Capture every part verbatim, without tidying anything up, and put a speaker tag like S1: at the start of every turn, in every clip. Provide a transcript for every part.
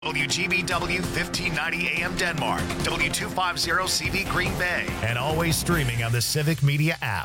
S1: W G B W fifteen ninety A M Denmark, W two fifty C V Green Bay, and always streaming on the Civic Media app.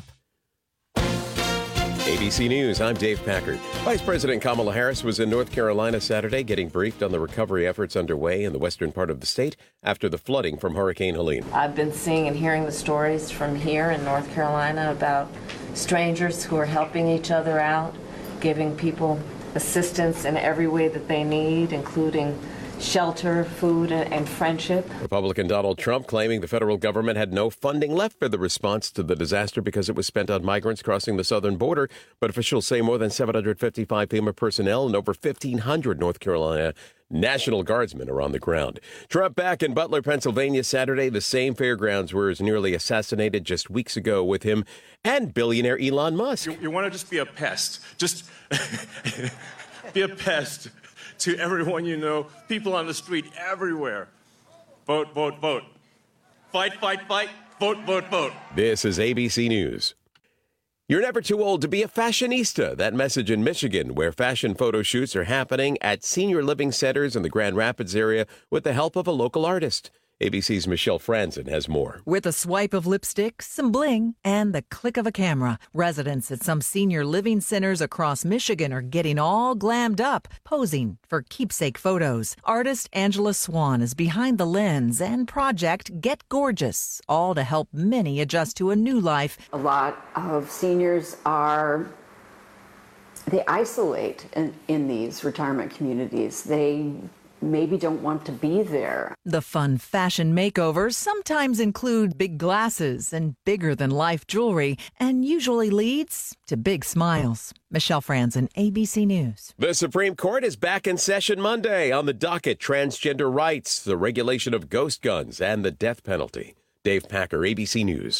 S2: A B C News, I'm Dave Packard. Vice President Kamala Harris was in North Carolina Saturday getting briefed on the recovery efforts underway in the western part of the state after the flooding from Hurricane Helene.
S3: I've been seeing and hearing the stories from here in North Carolina about strangers who are helping each other out, giving people assistance in every way that they need, including shelter, food, and friendship.
S2: Republican Donald Trump claiming the federal government had no funding left for the response to the disaster because it was spent on migrants crossing the southern border. But officials say more than seven hundred fifty-five FEMA personnel and over fifteen hundred North Carolina National Guardsmen are on the ground. Trump back in Butler, Pennsylvania Saturday, the same fairgrounds where he was nearly assassinated just weeks ago with him and billionaire Elon Musk.
S4: You, you want to just be a pest. Just be a pest to everyone you know, people on the street everywhere. Vote, vote, vote. Fight, fight, fight. Vote, vote, vote.
S2: This is A B C News. You're never too old to be a fashionista. That message in Michigan, where fashion photo shoots are happening at senior living centers in the Grand Rapids area with the help of a local artist. A B C's Michelle Franzen has more.
S5: With a swipe of lipstick, some bling, and the click of a camera, residents at some senior living centers across Michigan are getting all glammed up, posing for keepsake photos. Artist Angela Swan is behind the lens and project Get Gorgeous, all to help many adjust to a new life.
S6: A lot of seniors are, they isolate in, in these retirement communities. They maybe don't want to be there.
S5: The fun fashion makeovers sometimes include big glasses and bigger-than-life jewelry, and usually leads to big smiles. Michelle Franzen, A B C News.
S2: The Supreme Court is back in session Monday. On the docket, transgender rights, the regulation of ghost guns, and the death penalty. Dave Packer, A B C News.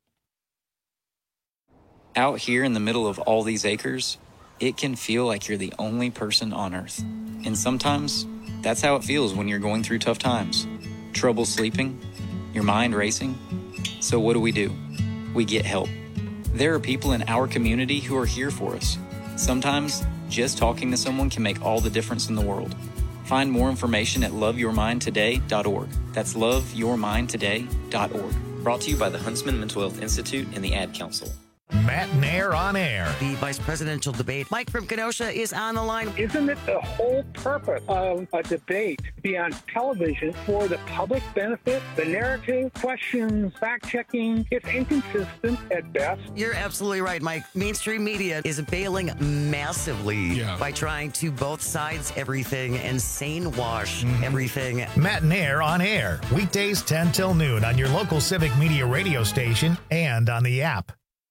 S7: Out here in the middle of all these acres, it can feel like you're the only person on Earth. And sometimes that's how it feels when you're going through tough times. Trouble sleeping, your mind racing. So what do we do? We get help. There are people in our community who are here for us. Sometimes just talking to someone can make all the difference in the world. Find more information at love your mind today dot org. That's love your mind today dot org. Brought to you by the Huntsman Mental Health Institute and the Ad Council.
S1: Matt Nair on air.
S8: The vice presidential debate. Mike from Kenosha is on the line.
S9: Isn't it the whole purpose of a debate to be on television for the public benefit? The narrative, questions, fact-checking, it's inconsistent at best.
S8: You're absolutely right, Mike. Mainstream media is bailing massively yeah. by trying to both sides everything and sane wash mm-hmm. everything.
S1: Matt Nair on air. Weekdays ten till noon on your local Civic Media radio station and on the app.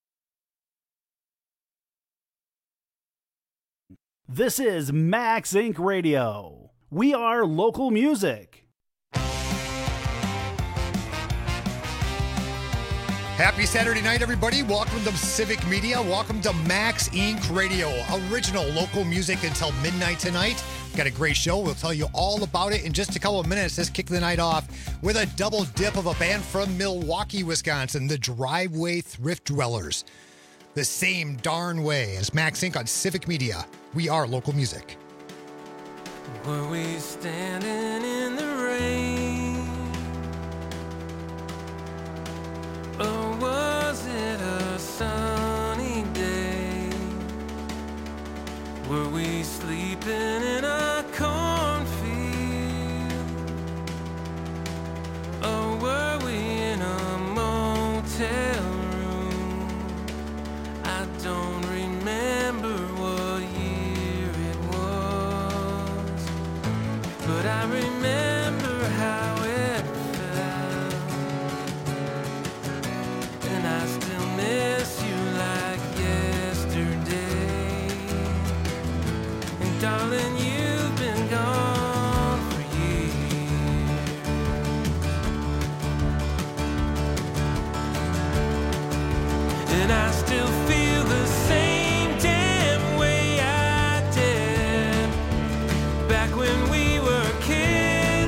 S10: This is Max Incorporated. Radio. We are local music.
S11: Happy Saturday night, everybody. Welcome to Civic Media. Welcome to Max Incorporated. Radio. Original local music until midnight tonight. Got a great show. We'll tell you all about it in just a couple of minutes. Let's kick the night off with a double dip of a band from Milwaukee, Wisconsin, the Driveway Thrift Dwellers. The same darn way as Max Incorporated on Civic Media. We are local music.
S12: Were we standing in the rain? Or was it a sunny day? Were we sleeping in a cornfield? Or were we in a motel room? I don't remember what year it was, but I remember how it felt, and I still miss you like yesterday. And darling, you've been gone for years, and I still feel the same damn way I did back when we were kids.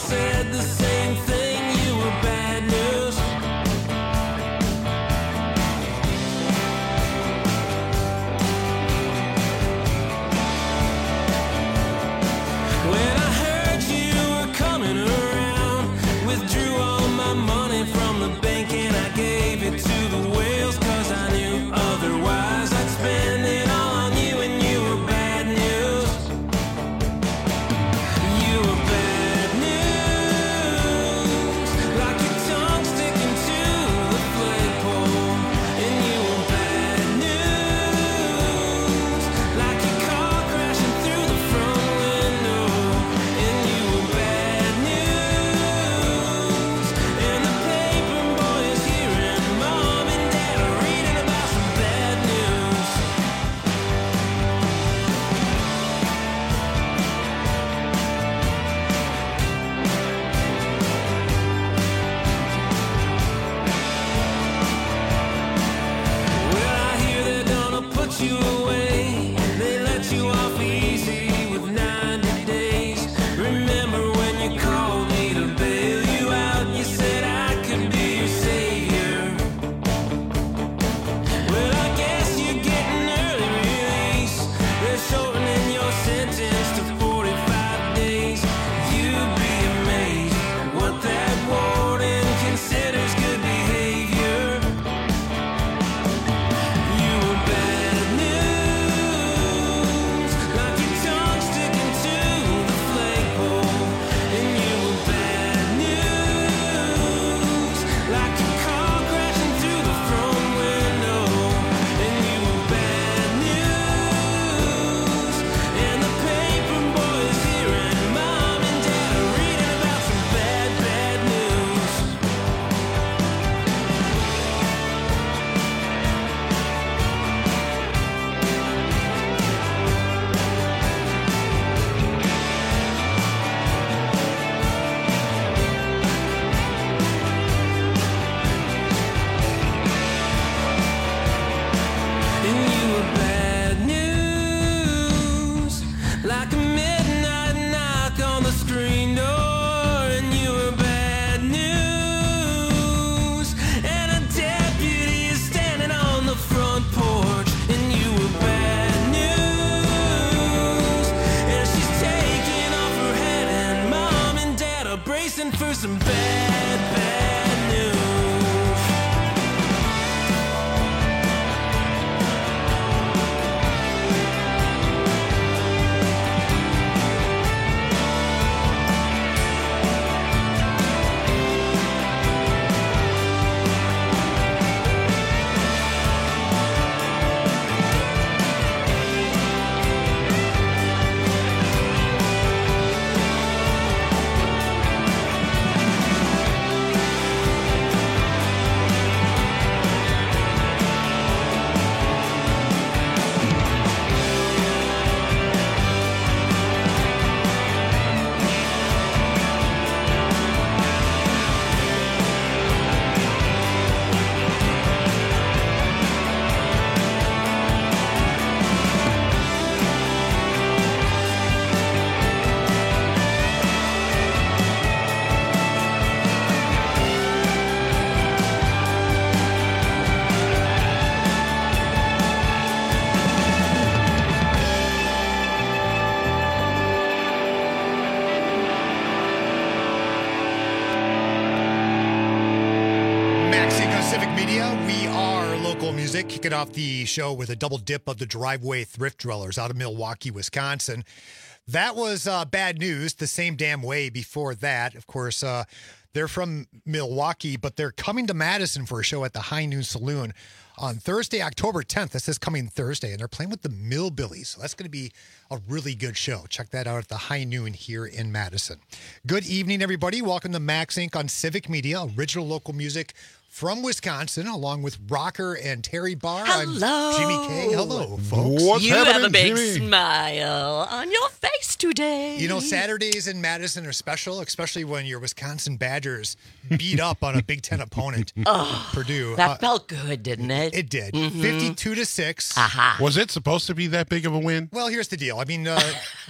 S12: said the same thing, you were bad news. When I heard you were coming around, withdrew all my money from the bank and I gave it to the whales, cause I knew otherwise I'd spend it all on you, and you were bad news. You were bad news, like your tongue sticking to the flagpole. And you were bad news, like your car crashing through the front window. And you were bad news, and the paper boy is hearing mom and dad are reading about some bad news. Well, I hear they're gonna put you away. They let you off easy with ninety days. Remember when you called me to bail you out? You said I could be your savior. Well, I guess you're getting early release. They're shortening your sentence to forty-five days. You'd be amazed at what that warden considers good behavior. You were bad news, like your tongue sticking to the flagpole. And you were bad news, like your car crashing through the front window. And you were bad news, and the paper boy is hearing mom and dad are reading about some bad, bad news. And you were bad news, like a midnight knock on the screen door. And you were bad news, and a deputy is standing on the front porch. And you were bad news, and she's taking off her head, and mom and dad are bracing for some bad, bad news.
S11: Civic Media. We are local music. Kicking off the show with a double dip of the Driveway Thrift Dwellers out of Milwaukee, Wisconsin. That was uh, Bad News, The Same Damn Way before that. Of course, uh, they're from Milwaukee, but they're coming to Madison for a show at the High Noon Saloon on Thursday, October tenth. This is coming Thursday, and they're playing with the Millbillies. So that's going to be a really good show. Check that out at the High Noon here in Madison. Good evening, everybody. Welcome to Max Incorporated on Civic Media, original local music from Wisconsin, along with Rocker and Terry Barr.
S13: Hello.
S11: I'm Jimmy K. Hello, folks.
S13: What's you have a big Jimmy? Smile on your face today.
S11: You know, Saturdays in Madison are special, especially when your Wisconsin Badgers beat up on a Big Ten opponent,
S13: oh,
S11: Purdue.
S13: That
S11: uh,
S13: felt good, didn't it?
S11: It did.
S13: Mm-hmm.
S11: fifty-two to six.
S13: Aha.
S14: Was it supposed to be that big of a win?
S11: Well, here's the deal. I mean, uh,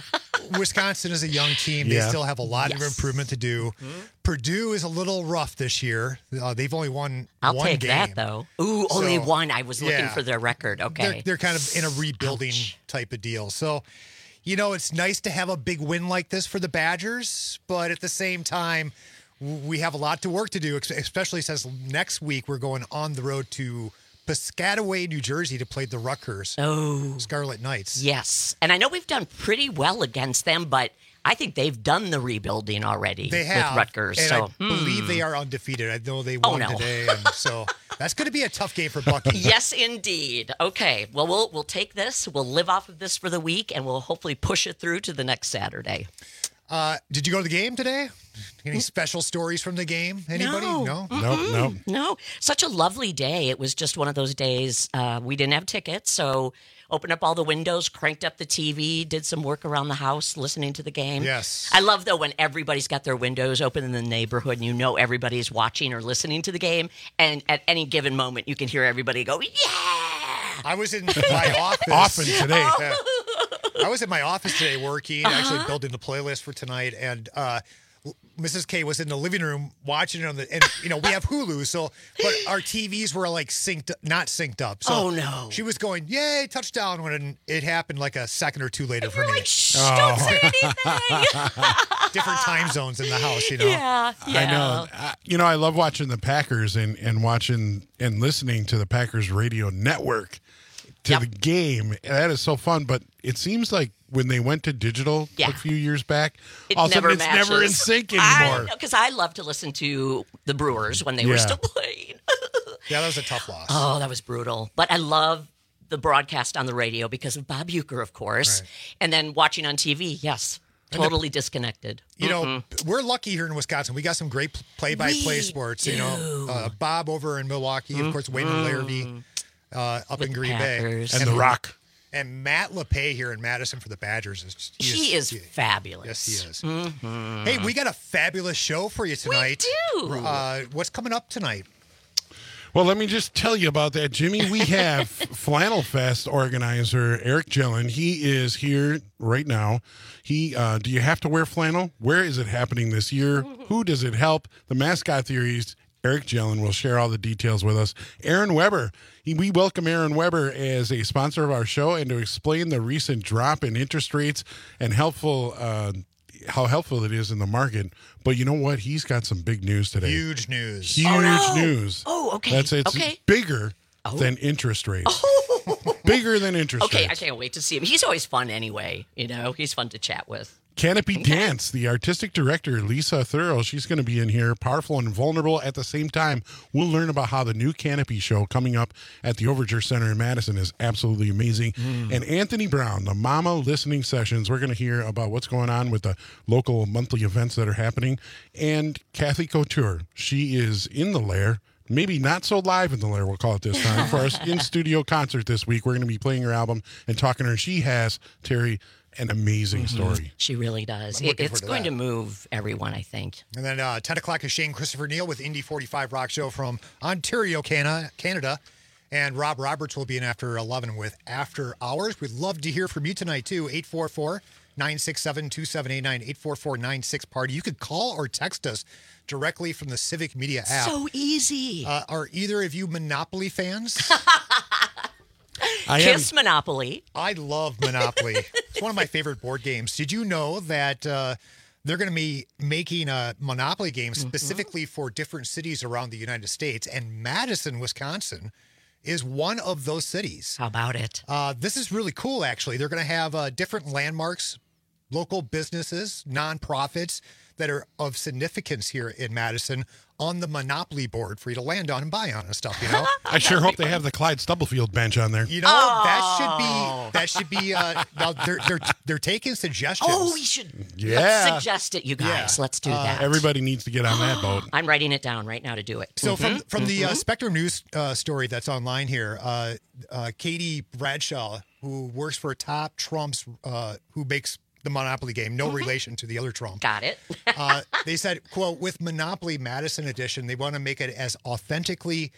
S11: Wisconsin is a young team. They
S14: Yeah.
S11: still have a lot
S13: Yes.
S11: of improvement to do.
S13: Mm-hmm.
S11: Purdue is a little rough this year. Uh, they've only won
S13: I'll
S11: one
S13: take
S11: game.
S13: that, though. Ooh, only
S11: So,
S13: one. I was looking
S11: yeah.
S13: for their record. Okay.
S11: They're, they're kind of in a rebuilding type of deal. So, you know, it's nice to have a big win like this for the Badgers, but at the same time, w- we have a lot to work to do, ex- especially since next week we're going on the road to Piscataway, New Jersey to play the Rutgers
S13: oh.
S11: Scarlet Knights.
S13: Yes. And I know we've done pretty well against them, but I think they've done the rebuilding already
S11: They have.
S13: with Rutgers.
S11: And
S13: so
S11: I
S13: hmm.
S11: believe they are undefeated. I know they
S13: Oh,
S11: won
S13: no.
S11: today. And so that's going to be a tough game for Bucky.
S13: Yes, indeed. Okay. Well, we'll we'll take this. We'll live off of this for the week, and we'll hopefully push it through to the next Saturday.
S11: Uh, did you go to the game today? Any special stories from the game? Anybody?
S13: No.
S11: No?
S14: Nope, nope.
S13: No. Such a lovely day. It was just one of those days. Uh, we didn't have tickets, so opened up all the windows, cranked up the T V, did some work around the house, listening to the game.
S11: Yes.
S13: I love, though, when everybody's got their windows open in the neighborhood and you know everybody's watching or listening to the game, and at any given moment you can hear everybody go, yeah!
S11: I was in my office.
S14: Often today.
S11: Yeah. I was in my office today working,
S13: Uh-huh.
S11: actually building the playlist for tonight, and uh, Missus K was in the living room watching it on the, and you know we have Hulu, so but our T Vs were like synced, not synced up. So
S13: Oh, no.
S11: She was going, "Yay, touchdown!" when it happened like a second or two later for me.
S13: Like, shh, don't say anything.
S11: Different time zones in the house, you know.
S13: Yeah, yeah.
S14: I know. I, you know, I love watching the Packers and, and watching and listening to the Packers radio network to
S13: Yep.
S14: the game. That is so fun. But it seems like when they went to digital
S13: Yeah.
S14: a few years back,
S13: It
S14: all of a
S13: never
S14: sudden it's never in
S13: matches.
S14: sync
S13: I
S14: anymore.
S13: know, because I love to listen to the Brewers when they were
S14: Yeah.
S13: still playing.
S11: Yeah, that was a tough loss.
S13: Oh, that was brutal. But I love the broadcast on the radio because of Bob Uecker, of course.
S11: Right.
S13: And then watching on T V, yes,
S11: And the-
S13: totally disconnected.
S11: You know,
S13: Mm-mm.
S11: we're lucky here in Wisconsin. We got some great play-by-play
S13: We
S11: sports. You know, uh, Bob over in Milwaukee, of course, Wayman Larrabee uh, up in
S13: the
S11: Green
S13: Packers.
S11: Bay,
S14: And The Rock.
S11: and Matt LePay here in Madison for the Badgers. Is,
S13: He is
S11: he-
S13: fabulous.
S11: Yes, he is.
S13: Mhm.
S11: Hey, we got a fabulous show for you tonight.
S13: We do.
S11: Uh, what's coming up tonight?
S14: Well, let me just tell you about that, Jimmy. We have Flannel Fest organizer Eric Gillen. He is here right now. He, uh, do you have to wear flannel? Where is it happening this year? Who does it help? The mascot theories. Eric Gillen will share all the details with us. Aaron Weber. He, we welcome Aaron Weber as a sponsor of our show and to explain the recent drop in interest rates and helpful. Uh, how helpful it is in the market. But you know what? He's got some big news today.
S11: Huge news.
S14: Huge
S13: Oh, no.
S14: news.
S13: Oh, okay.
S14: That's it's
S13: Okay.
S14: bigger
S13: Oh.
S14: than interest rates. Bigger than interest
S13: Okay, I
S14: rates.
S13: can't wait to see him. He's always fun anyway. You know, he's fun to chat with.
S14: Canopy Dance, the artistic director, Lisa Thurl, she's going to be in here, powerful and vulnerable at the same time. We'll learn about how the new Canopy show coming up at the Overture Center in Madison is absolutely amazing.
S13: Mm.
S14: And Anthony Brown, the Mama Listening Sessions, we're going to hear about what's going on with the local monthly events that are happening. And Kathy Couture, she is in the lair. Maybe not so live in the lair, we'll call it this time, for our in-studio concert this week. We're going to be playing her album and talking to her. She has, Terry, an amazing
S13: Mm-hmm.
S14: story.
S13: She really does.
S11: I'm
S13: It,
S11: looking
S13: it's
S11: forward to
S13: going
S11: that.
S13: to move everyone, I think.
S11: And then uh, ten o'clock is Shane Christopher Neal with Indy forty-five Rock Show from Ontario, Canada. Canada. And Rob Roberts will be in after eleven with After Hours. We'd love to hear from you tonight, too. eight four four, nine six seven, two seven eight nine, eight four four, nine six party. You could call or text us directly from the Civic Media app.
S13: So easy.
S11: Uh, are either of you Monopoly fans?
S14: I
S13: Kiss Monopoly.
S11: I love Monopoly. It's one of my favorite board games. Did you know that uh, they're going to be making a Monopoly game specifically for different cities around the United States? And Madison, Wisconsin is one of those cities.
S13: How about it?
S11: Uh, this is really cool, actually. They're going to have uh, different landmarks, local businesses, nonprofits that are of significance here in Madison on the Monopoly board for you to land on and buy on and stuff, you know?
S14: I sure hope they have the Clyde Stubblefield bench on there.
S11: You know, that should be that should be uh now they're they're they're taking suggestions.
S13: Oh, we should
S14: Yeah.
S13: let's suggest it, you guys.
S11: Yeah.
S13: Let's do
S11: Uh,
S13: that.
S14: Everybody needs to get on that boat.
S13: I'm writing it down right now to do it.
S11: So from
S13: Mhm,
S11: from the uh,
S13: mhm.
S11: Spectrum News uh, story that's online here, uh, uh, Katie Bradshaw, who works for Top Trumps, uh, who makes the Monopoly game, no relation to the other Trump.
S13: Got it.
S11: uh, they said, quote, with Monopoly Madison Edition, they want to make it as authentically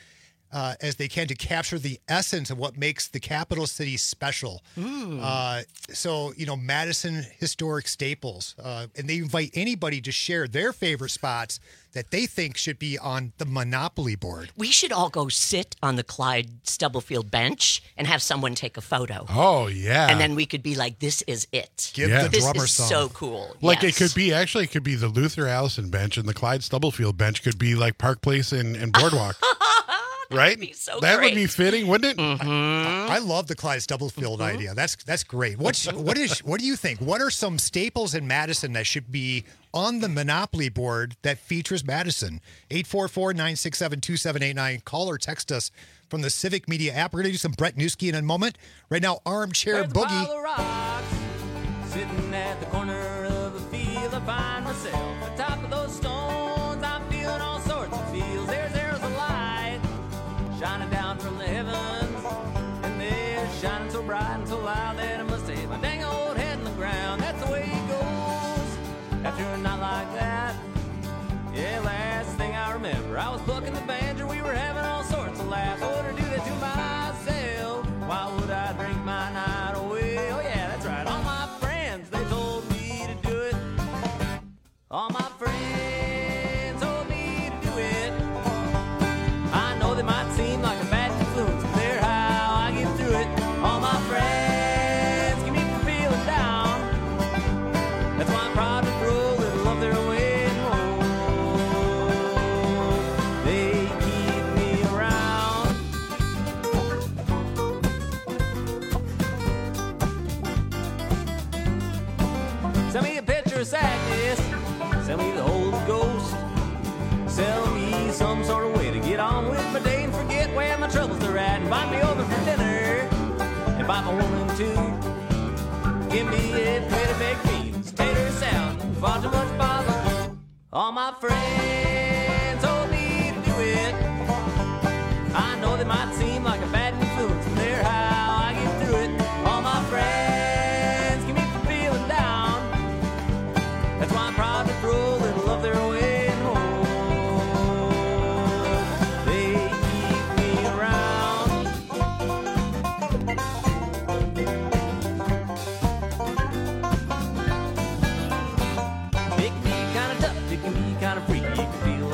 S11: uh, as they can to capture the essence of what makes the capital city special.
S13: Mm.
S11: Uh, so, you know, Madison historic staples. Uh, and they invite anybody to share their favorite spots that they think should be on the Monopoly board.
S13: We should all go sit on the Clyde Stubblefield bench and have someone take a photo.
S14: Oh, yeah.
S13: And then we could be like, this is it.
S11: Give
S14: Yeah.
S11: the
S13: This
S11: drummer
S13: is
S11: some.
S13: so cool.
S14: Like
S13: Yes.
S14: it could be, actually, it could be the Luther Allison bench, and the Clyde Stubblefield bench could be like Park Place and, and Boardwalk. Right?
S13: be so
S14: that would
S13: great.
S14: be fitting, wouldn't it?
S13: Mm-hmm.
S11: I love the Clyde Stubblefield idea. That's that's great. What's what is what do you think? What are some staples in Madison that should be on the Monopoly board that features Madison? eight four four, nine six seven, two seven eight nine. Call or text us from the Civic Media app. We're going to do some Brett Newski in a moment. Right now, Armchair
S12: There's a
S11: Boogie.
S12: pile of rocks sitting at the corner of the field. I find myself atop of those stones. I'm feeling all sorts of feels. There's there's a light shining down from the heavens, and they're shining so bright and so loud that I must hit my dang old head in the ground. That's the way it goes after a night like that. Yeah, last thing I remember, I was plucking the banjo. We were having all sorts of laughs. I wouldn't do that to myself. Why would I drink my night away? Oh yeah, that's right. All my friends, they told me to do it. All my friends told me to do it. I know they might seem like a bad influence, but they're how I get through it. All my friends keep me from feeling down. That's why I'm proud to throw a little of their way and roll. They keep me around. Send me a picture of sadness. Send me the Holy Ghost. Sell me some sort of way to get on with my day and forget where my troubles are at. Invite me over for dinner. Invite my woman too. Give me a plate of baked beans, tater salad, far too much bother. All my friends told me to do it. I know they might seem like a bad influence, but they're how I get through it. All my friends keep me from feeling down. That's why I'm proud to throw a little of their way and hold. They keep me around. It can be kind of tough, it can be kind of freaky. You can feel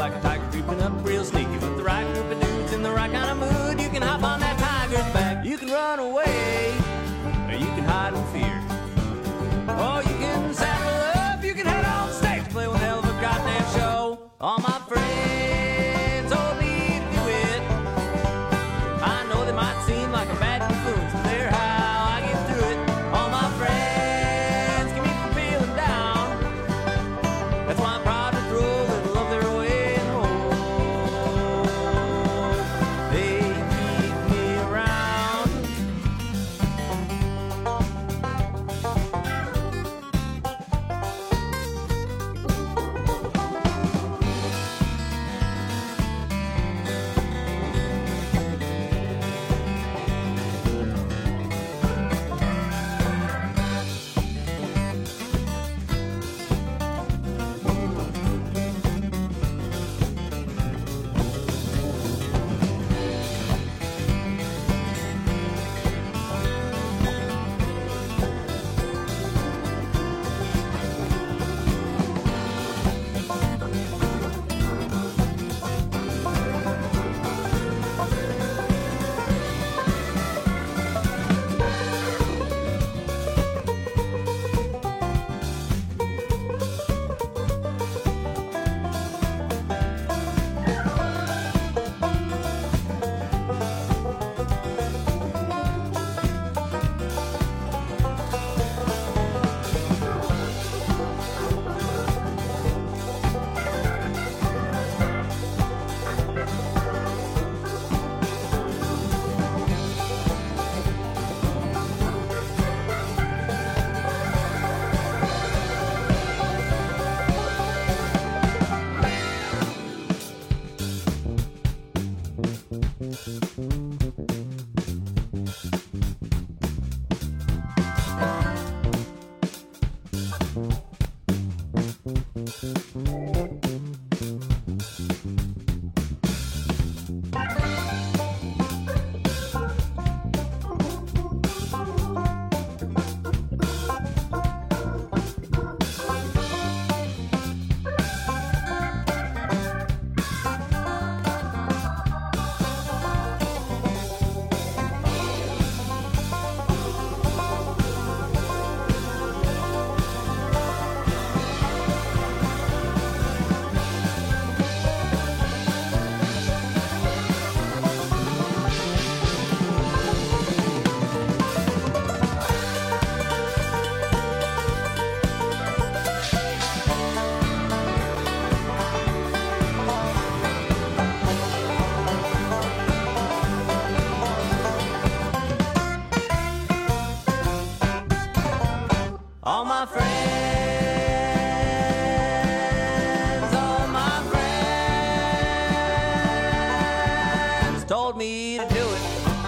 S12: just told me to do it.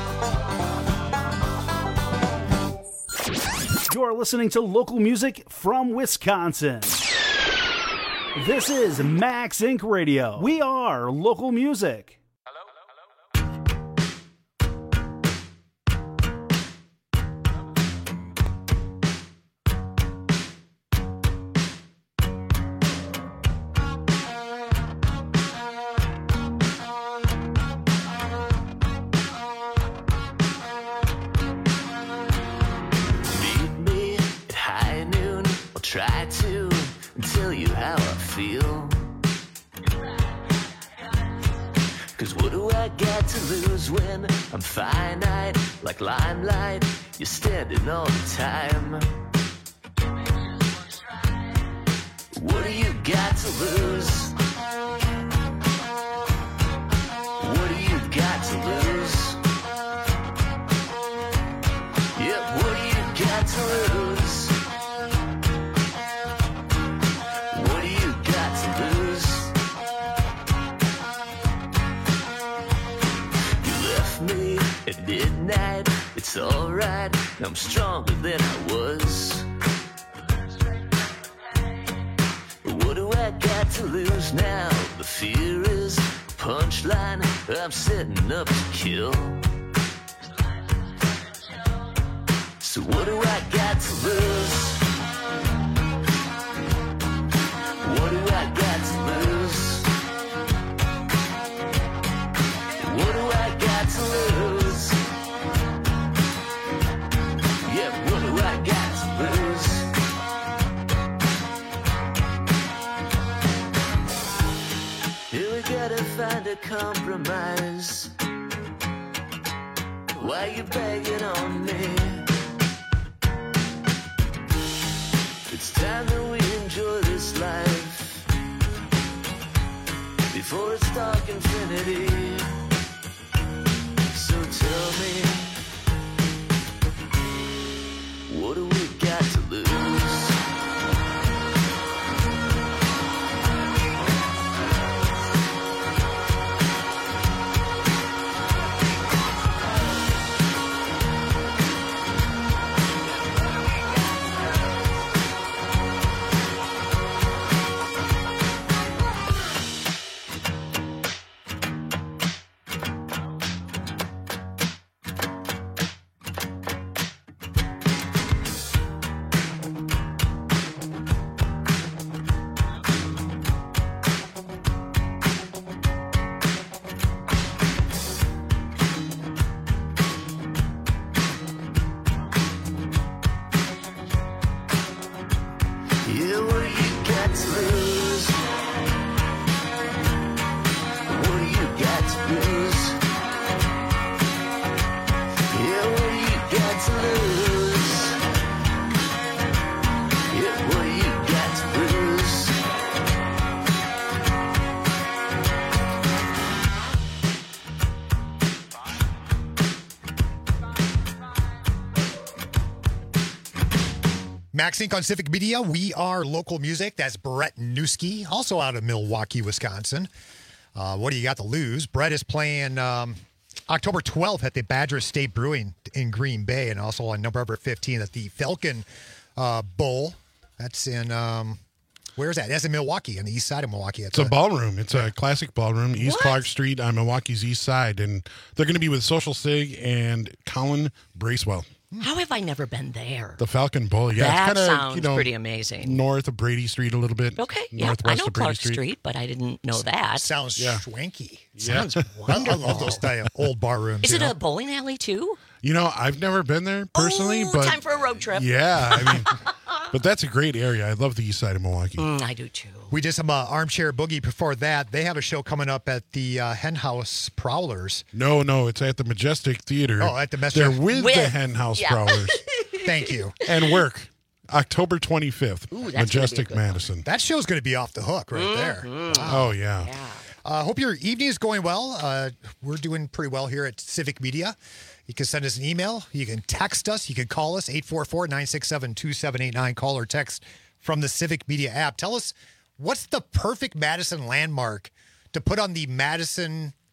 S10: You're listening to local music from Wisconsin. This is Max Incorporated. Radio. We are local music.
S15: Try to tell you how I feel. Cause what do I got to lose when I'm finite? Like limelight, you're standing all the time. What do you got to lose? What do you got to lose? Yeah, what do you got to lose? At midnight, it's alright. I'm stronger than I was. What do I got to lose now? The fear is punchline. I'm setting up to kill. So what do I got to lose? What do I got to lose? What do I got to lose? Find a compromise. Why you begging on me? It's time that we enjoy this life before it's dark infinity. So tell me, what do we got to lose?
S11: Max Inc on Civic Media. We are local music. That's Brett Newski, also out of Milwaukee, Wisconsin. Uh, what do you got to lose? Brett is playing um, October twelfth at the Badger State Brewing in Green Bay, and also on November fifteenth at the Falcon uh, Bowl. That's in, um, where is that? That's in Milwaukee, on the east side of Milwaukee.
S14: It's, it's a, a ballroom. It's a classic ballroom, East what? Clark Street on Milwaukee's east side. And they're going to be with Social Sig and Colin Bracewell.
S13: How have I never been there?
S14: The Falcon Bowl, yeah.
S13: That
S14: it's kinda,
S13: sounds
S14: you know,
S13: pretty amazing.
S14: North of Brady Street a little bit.
S13: Okay, yeah.
S14: Northwest
S13: I know
S14: of Brady
S13: Clark
S14: Street.
S13: Street, but I didn't know that.
S11: Sounds
S14: yeah.
S11: swanky.
S13: Sounds
S11: yeah.
S13: wonderful.
S11: I love those type old bar rooms.
S13: Is it
S11: know?
S13: a bowling alley, too?
S14: You know, I've never been there personally,
S13: Ooh,
S14: but
S13: time for a road trip.
S14: Yeah, I mean, but that's a great area. I love the east side of Milwaukee.
S13: Mm, I do too.
S11: We did some uh, armchair boogie before that. They have a show coming up at the uh, Hen House Prowlers.
S14: No, no, it's at the Majestic Theater.
S11: Oh, at the Majestic.
S14: They're with,
S13: with
S14: the Hen House
S13: yeah.
S14: Prowlers.
S11: Thank you.
S14: And work. October twenty-fifth,
S13: Ooh,
S14: Majestic Madison.
S11: That show's going to be off the hook right
S13: mm-hmm.
S11: there.
S14: Wow. Oh, yeah.
S13: Yeah.
S11: Uh, hope your evening is going well. Uh, we're doing pretty well here at Civic Media. You can send us an email. You can text us. You can call us, eight four four, nine six seven, two seven eight nine. Call or text from the Civic Media app. Tell us, what's the perfect Madison landmark to put on the Madison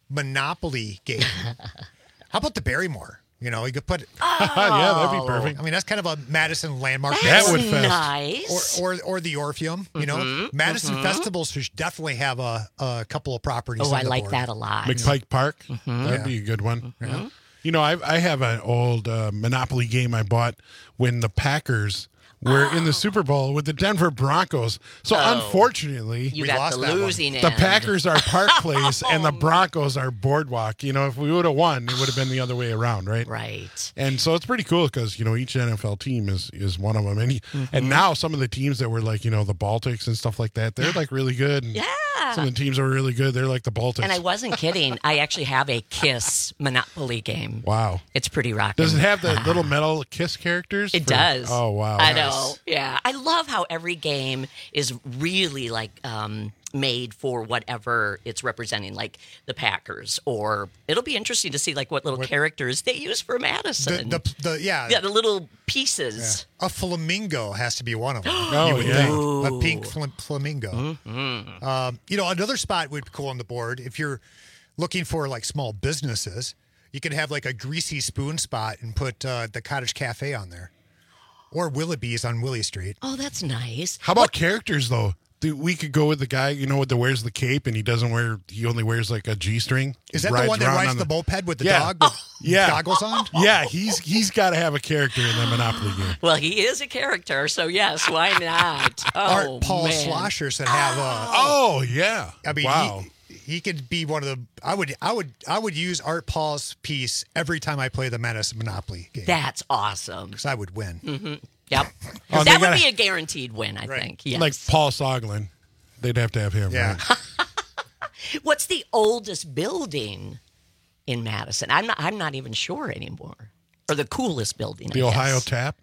S11: Monopoly game. How about the Barrymore? You know, you could put.
S14: Oh. Yeah, that'd be perfect.
S11: I mean, that's kind of a Madison landmark.
S13: That's
S14: That would fest.
S13: nice.
S11: Or, or or the Orpheum. You know,
S13: Mhm,
S11: Madison
S13: mhm.
S11: festivals should definitely have a, a couple of properties.
S13: Oh,
S11: on
S13: I
S11: the
S13: like
S11: board.
S13: that a lot.
S14: McPike Park.
S13: Mhm.
S14: That'd
S11: Yeah.
S14: be a good one.
S11: Yeah.
S14: You know, I I have an old uh, Monopoly game I bought when the Packers were in the Super Bowl with the Denver Broncos. So
S13: Oh.
S14: unfortunately,
S13: You
S11: We
S13: got
S11: lost
S13: the
S11: that one.
S13: losing
S14: the
S13: end.
S14: Packers are Park Place and the Broncos are Boardwalk. You know, if we would have won, it would have been the other way around, right?
S13: Right.
S14: And so it's pretty cool because, you know, each N F L team is is one of them. And, he,
S13: Mhm.
S14: and now some of the teams that were like, you know, the Baltics and stuff like that, they're like really good. And
S13: Yeah.
S14: some of the teams that were really good, they're like the Baltics.
S13: And I wasn't kidding. I actually have a Kiss Monopoly game.
S14: Wow.
S13: It's pretty rocking.
S14: Does it have the little metal Kiss characters?
S13: It
S14: for-
S13: does.
S14: Oh, wow.
S13: I
S14: Nice.
S13: know. Yeah. I love how every game is really like um, made for whatever it's representing, like the Packers. Or it'll be interesting to see like what little characers they use for
S11: The,
S13: Madison.
S11: the, the, yeah.
S13: yeah, the little pieces.
S11: A flamingo has to be one of them.
S14: Oh,
S11: you would
S14: yeah.
S11: think. A pink fl- flamingo.
S13: Mhm.
S11: Um, you know, another spot would be cool on the board if you're looking for like small businesses. You could have like a greasy spoon spot and put uh, the Cottage Cafe on there, or Willoughby's on Willie Street.
S13: Oh, that's nice.
S14: How about characters, though? Do- We could go with the guy, you know, with the wears the cape and he doesn't wear, he only wears like a G string.
S11: Is that
S14: Rides
S11: the one that
S14: around
S11: rides
S14: on
S11: the moped with the
S14: Yeah.
S11: dog with
S14: Yeah.
S11: goggles on?
S14: Yeah, he's he's got to have a character in the Monopoly game.
S13: Well, he is a character, so yes, why not? Oh,
S11: Art Paul
S13: man.
S11: Slosher should have a.
S14: Oh, yeah.
S11: I mean,
S14: wow.
S11: he, he could be one of the. I would, I would, I would use Art Paul's piece every time I play the Madison Monopoly game.
S13: That's awesome.
S11: Because I would win.
S13: Mm-hmm. Yep.
S14: Oh, they
S13: that would
S14: gotta-
S13: be a guaranteed win, I think. Yes.
S14: Like Paul Soglin. They'd have to have him,
S11: Yeah.
S14: right?
S13: What's the oldest building in Madison? I'm not. I'm not even sure anymore. Or the coolest building.
S14: The
S13: I
S14: Ohio
S13: guess.
S14: Tap.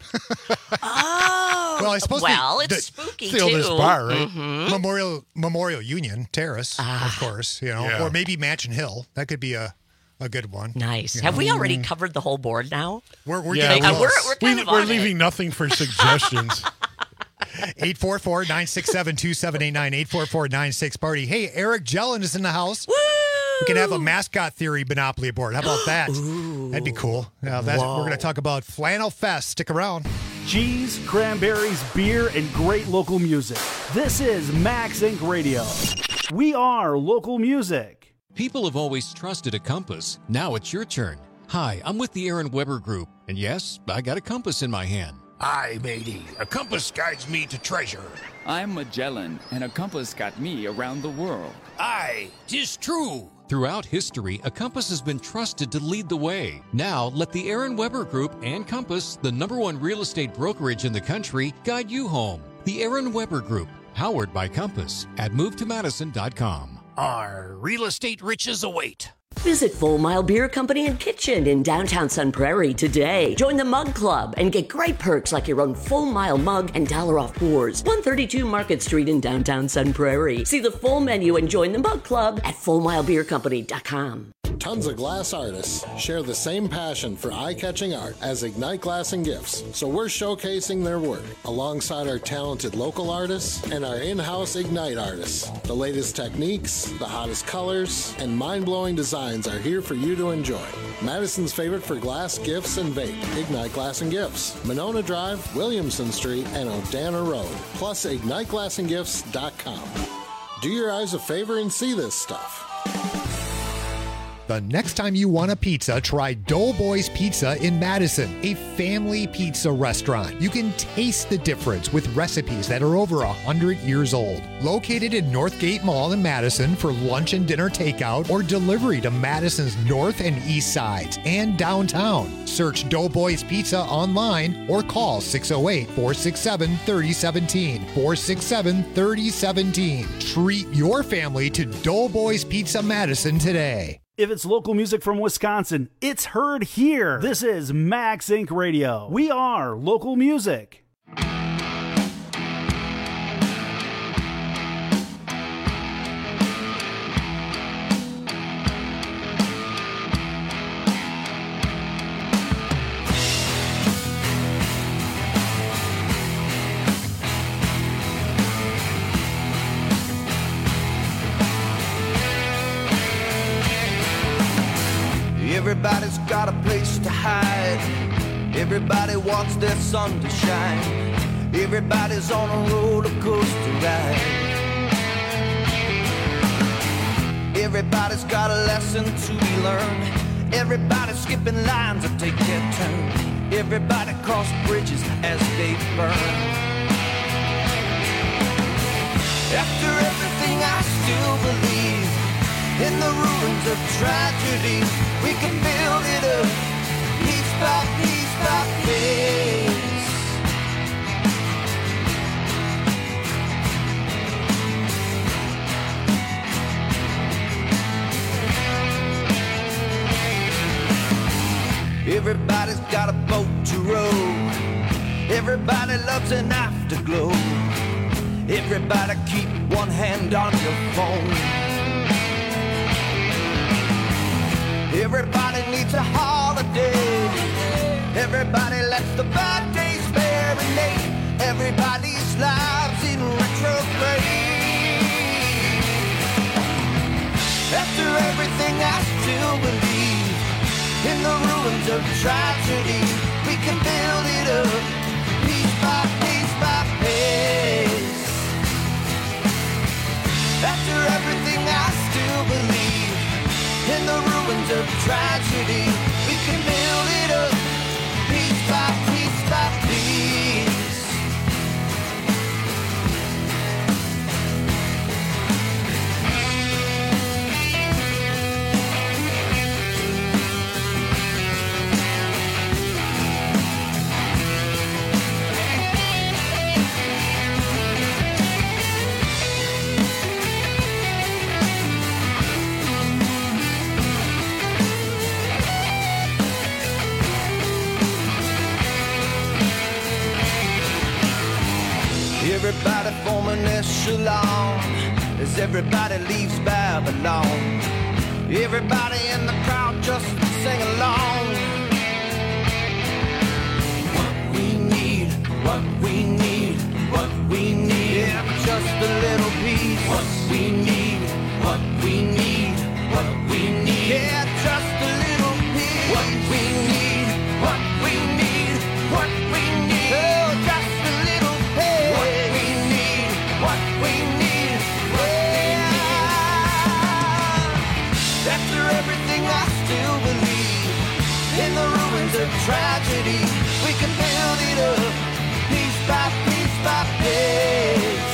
S13: Oh.
S11: Well, I suppose
S13: Well,
S11: the-
S13: it's
S11: the-
S13: spooky
S14: it's the oldest
S13: too.
S14: bar, right?
S13: Mhm.
S11: Memorial Memorial Union Terrace,
S13: Ah.
S11: of course. You know,
S14: Yeah.
S11: or maybe Mansion Hill. That could be a, a good one.
S13: Nice.
S11: You
S13: Have
S11: know?
S13: we already covered the whole board now?
S11: We're we're
S14: Yeah,
S11: getting
S13: Uh,
S11: close.
S13: we're we're kind
S14: We,
S13: of
S14: we're
S13: on
S14: leaving
S13: it.
S14: nothing for suggestions.
S11: eight four four, nine six seven, two seven eight nine, eight four four, nine six party. Hey, Eric Jellin is in the house.
S13: Woo!
S11: We can have a mascot theory Monopoly board. How about that? That'd be cool. Now, that's, we're going to talk about Flannel Fest. Stick around.
S10: Cheese, cranberries, beer, and great local music. This is Max Incorporated. Radio. We are local music.
S16: People have always trusted a compass. Now it's your turn. Hi, I'm with the Aaron Weber Group, and yes, I got a compass in my hand.
S17: Aye, matey. A compass guides me to treasure.
S18: I'm Magellan, and a compass got me around the world.
S17: Aye, 'tis true.
S16: Throughout history, a compass has been trusted to lead the way. Now, let the Aaron Weber Group and Compass, the number one real estate brokerage in the country, guide you home. The Aaron Weber Group, powered by Compass, at move to madison dot com.
S17: Our real estate riches await.
S19: Visit Full Mile Beer Company and Kitchen in downtown Sun Prairie today. Join the Mug Club and get great perks like your own Full Mile mug and dollar off pours. one thirty-two Market Street in downtown Sun Prairie. See the full menu and join the Mug Club at full mile beer company dot com.
S20: Tons of glass artists share the same passion for eye-catching art as Ignite Glass and Gifts, so we're showcasing their work alongside our talented local artists and our in-house Ignite artists. The latest techniques, the hottest colors, and mind-blowing designs are here for you to enjoy. Madison's favorite for glass, gifts, and vape, Ignite Glass and Gifts, Monona Drive, Williamson Street, and Odana Road, plus ignite glass and gifts dot com. Do your eyes a favor and see this stuff.
S11: The next time you want a pizza, try Doughboys Pizza in Madison, a family pizza restaurant. You can taste the difference with recipes that are over one hundred years old. Located in Northgate Mall in Madison for lunch and dinner takeout or delivery to Madison's north and east sides and downtown. Search Doughboys Pizza online or call six oh eight, four six seven, three oh one seven, four six seven, three oh one seven. Treat your family to Doughboys Pizza Madison today.
S10: If it's local music from Wisconsin, it's heard here. This is Max Incorporated. Radio. We are local music.
S12: Everybody's got a place to hide. Everybody wants their sun to shine. Everybody's on a roller coaster ride. Everybody's got a lesson to be learned. Everybody's skipping lines that take their turn. Everybody cross bridges as they burn. After everything I still believe in the ruins of tragedy. We can build it up, piece by piece by piece. Everybody's got a boat to row. Everybody loves an afterglow. Everybody keep one hand on your phone. Everybody needs a holiday. Everybody lets the bad days marinate. Everybody's lives in retrograde. After everything I still believe in the ruins of tragedy. We can build it up, piece by piece by piece. After everything I still believe in the ruins of tragedy. We can build it up, piece by piece by piece. Everybody form an echelon as everybody leaves Babylon. Everybody in the crowd just sing along. What we need, what we need, what we need. Yeah, just a little piece. What we need, what we need, what we need. Yeah, just a little piece. What we need, what we need, what we need. Oh, just a little piece. What we need, what we need, yeah. After everything I still believe in the ruins of tragedy. We can build it up, piece by piece by piece.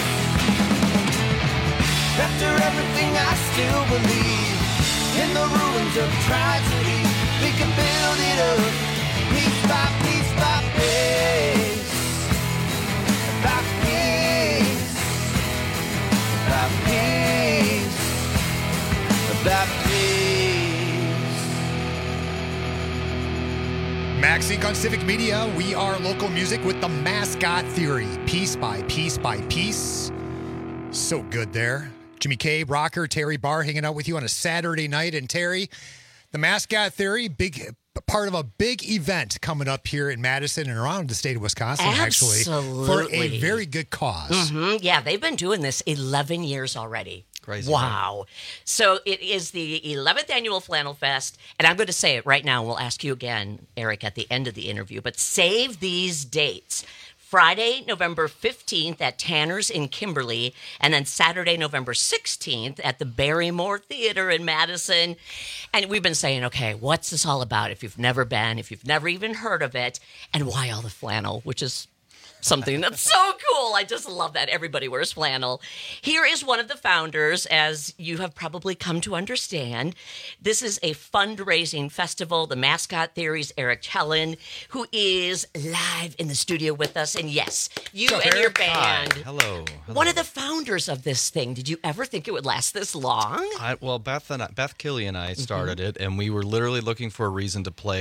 S12: After everything I still believe in the ruins of tragedy. We can build it up, piece by piece by piece. By piece, by piece, by piece.
S11: Max Inc on Civic Media. We are local music with the Mascot Theory. Piece by piece by piece. So good there. Jimmy K, Rocker, Terry Barr hanging out with you on a Saturday night. And Terry, the Mascot Theory, big part of a big event coming up here in Madison and around the state of Wisconsin,
S13: Absolutely.
S11: actually, for a very good cause.
S13: Mm-hmm. Yeah, they've been doing this eleven years already.
S21: Crazy.
S13: Wow. So it is the eleventh annual Flannel Fest, and I'm going to say it right now, and we'll ask you again, Eric, at the end of the interview, but save these dates. Friday, November fifteenth at Tanner's in Kimberly, and then Saturday, November sixteenth at the Barrymore Theater in Madison. And we've been saying, okay, what's this all about if you've never been, if you've never even heard of it, and why all the flannel, which is something that's so cool. I just love that everybody wears flannel. Here is one of the founders, as you have probably come to understand. This is a fundraising festival. The Mascot Theory's Eric Helen, who is live in the studio with us. And yes, you
S21: What's up,
S13: and your
S21: Eric?
S13: band.
S21: Hi. Hello. Hello.
S13: One of the founders of this thing. Did you ever think it would last this long?
S21: I, well, Beth and I, Beth Kelly and I started it, and we were literally looking for a reason to play